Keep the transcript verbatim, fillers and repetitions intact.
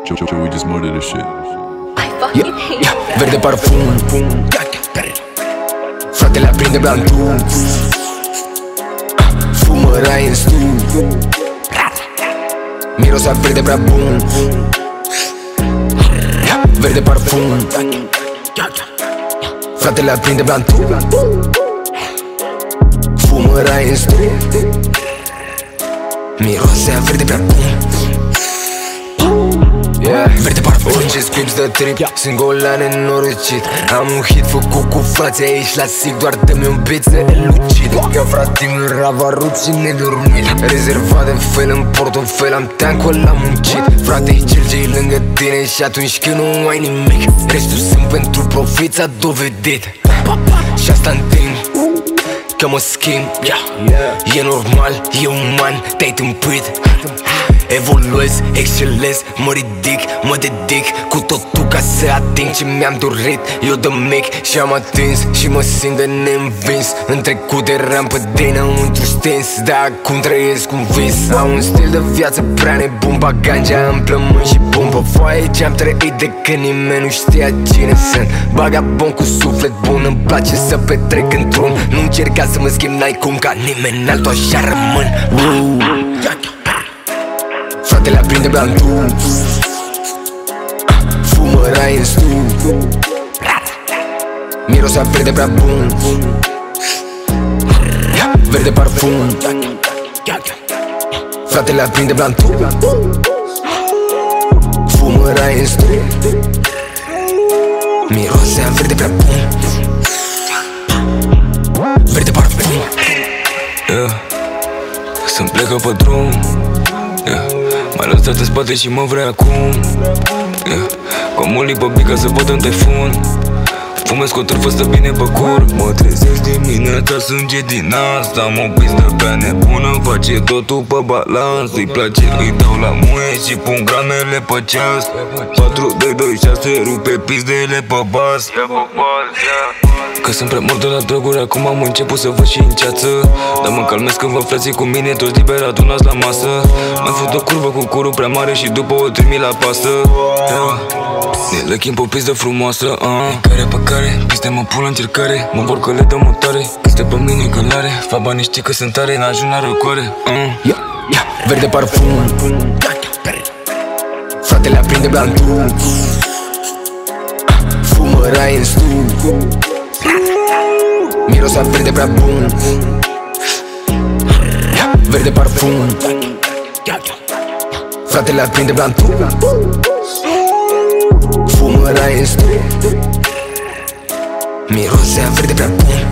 Joey just murdered this shit. I fucking Yeah, hate yeah, that. verde parfum. Fratele aprinde blantul. Fumă rai în stu. Mirosea verde prea bun. Verde parfum. Fratele aprinde blantul. Fumă rai în stu. Mirosea verde prea bun. Yeah. Verde parfum. Orice scripts de trip, sunt golan nenorocit. Am un hit făcut cu frații aici la sig, doar dă-mi un beat să elucid. Că frate mi rava rupt și nedormit. Rezervat de fel în portofel, am teancul la muncit. Frate, e cel ce-i lângă tine și atunci când nu ai nimic, restul sunt pentru profit, s-a dovedit. Și asta întind că mă schimb, yeah. E normal, e uman, te-ai tâmpit. Evoluez, excelez, mă ridic, mă dedic cu totul ca să ating ce mi-am dorit. Eu de mic și-am atins și mă simt de neînvins. În trecut eram pe dinăuntru stins, dar acum trăiesc un vis. Am un stil de viață prea nebun, bag ganja în plămâni și pun pe foaie ce-am trăit de când nimeni nu știa cine sunt. Vagabond cu suflet bun, îmi place să petrec într-un. Nu încerca să mă schimb, n-ai cum, ca nimeni altul așa rămân. Fratele aprinde blantul. Fumă rai în stu. Mirosea verde prea bun. Verde parfum. Fratele aprinde blantul. Fumă rai în stu. Mirosea verde prea bun. Verde parfum. Yeah. Să-mi plecă pe drum, yeah. M-ai lăsat în spate și mă vrei acum, yeah. Cum un lipobic ca să văd în taifun. Fumez cu o trâfă, stă bine pe cur. Mă trezesc dimineața, sânge din asta. Mă pizdă pe nebună, face totul pe balans. Îi place, îi dau la muie și pun gramele pe ceas. Patru, doi, doi, șase, rupe pizdele pe bas. Că sunt prea mort de la droguri, acum am început să văd și în ceață. Dar mă calmez când vă frații cu mine, toți liber adunați la masă. Mai fut o curvă cu curul prea mare și după o trimit la pasă, yeah. Ne lăchim pe o pizdă frumoasă, uh. Care pe care, piste mă pun la încercare. Mă vor că le dă motare, că stă pe mine călare. Fac banii, știi că sunt tare, n-ajung la răcoare, uh. Yeah, yeah. Verde parfum. Fratele aprinde blantul. Fumă rai în stu. Mirosea verde prea bun. Verde parfum. Fratele aprinde blantul. Fumă rai în stu. Mirosea verde prea bun.